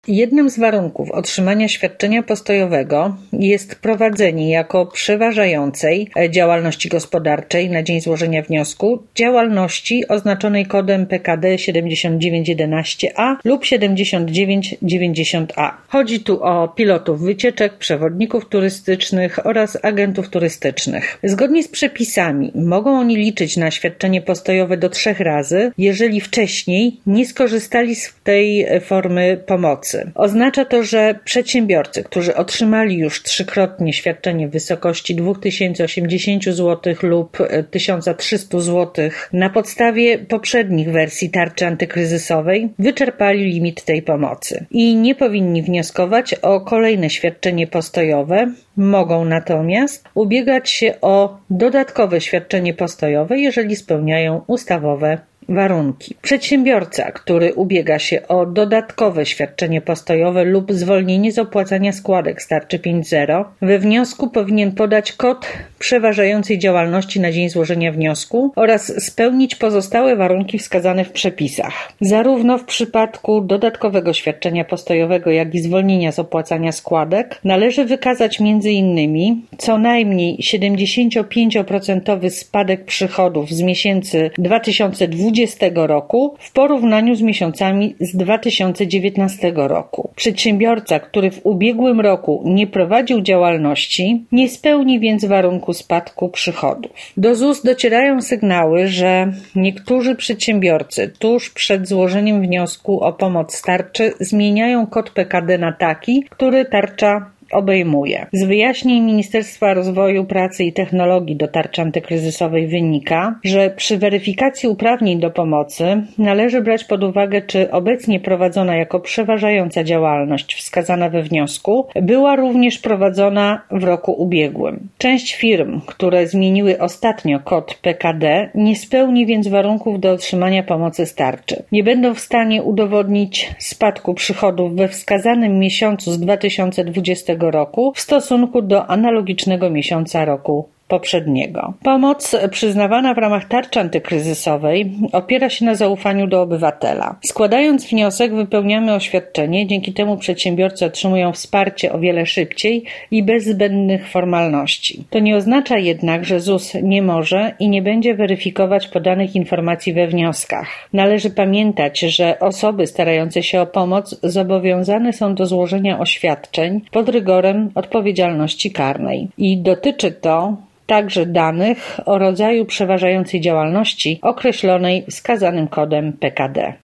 Jednym z warunków otrzymania świadczenia postojowego jest prowadzenie jako przeważającej działalności gospodarczej na dzień złożenia wniosku działalności oznaczonej kodem PKD 7911A lub 7990A. Chodzi tu o pilotów wycieczek, przewodników turystycznych oraz agentów turystycznych. Zgodnie z przepisami mogą oni liczyć na świadczenie postojowe do 3 razy, jeżeli wcześniej nie skorzystali z tej formy pomocy. Oznacza to, że przedsiębiorcy, którzy otrzymali już 3-krotnie świadczenie w wysokości 2080 zł lub 1300 zł na podstawie poprzednich wersji tarczy antykryzysowej, wyczerpali limit tej pomocy i nie powinni wnioskować o kolejne świadczenie postojowe. Mogą natomiast ubiegać się o dodatkowe świadczenie postojowe, jeżeli spełniają ustawowe warunki. Przedsiębiorca, który ubiega się o dodatkowe świadczenie postojowe lub zwolnienie z opłacania składek z tarczy 5.0, we wniosku powinien podać kod przeważającej działalności na dzień złożenia wniosku oraz spełnić pozostałe warunki wskazane w przepisach. Zarówno w przypadku dodatkowego świadczenia postojowego, jak i zwolnienia z opłacania składek należy wykazać m.in. co najmniej 75% spadek przychodów z miesięcy 2020 roku w porównaniu z miesiącami z 2019 roku. Przedsiębiorca, który w ubiegłym roku nie prowadził działalności, nie spełni więc warunku spadku przychodów. Do ZUS docierają sygnały, że niektórzy przedsiębiorcy tuż przed złożeniem wniosku o pomoc z tarczy zmieniają kod PKD na taki, który tarcza obejmuje. Z wyjaśnień Ministerstwa Rozwoju, Pracy i Technologii do tarczy antykryzysowej wynika, że przy weryfikacji uprawnień do pomocy należy brać pod uwagę, czy obecnie prowadzona jako przeważająca działalność wskazana we wniosku była również prowadzona w roku ubiegłym. Część firm, które zmieniły ostatnio kod PKD, nie spełni więc warunków do otrzymania pomocy z tarczy. Nie będą w stanie udowodnić spadku przychodów we wskazanym miesiącu z 2020 roku w stosunku do analogicznego miesiąca roku poprzedniego. Pomoc przyznawana w ramach tarczy antykryzysowej opiera się na zaufaniu do obywatela. Składając wniosek, wypełniamy oświadczenie, dzięki temu przedsiębiorcy otrzymują wsparcie o wiele szybciej i bez zbędnych formalności. To nie oznacza jednak, że ZUS nie może i nie będzie weryfikować podanych informacji we wnioskach. Należy pamiętać, że osoby starające się o pomoc zobowiązane są do złożenia oświadczeń pod rygorem odpowiedzialności karnej i dotyczy to także danych o rodzaju przeważającej działalności określonej wskazanym kodem PKD.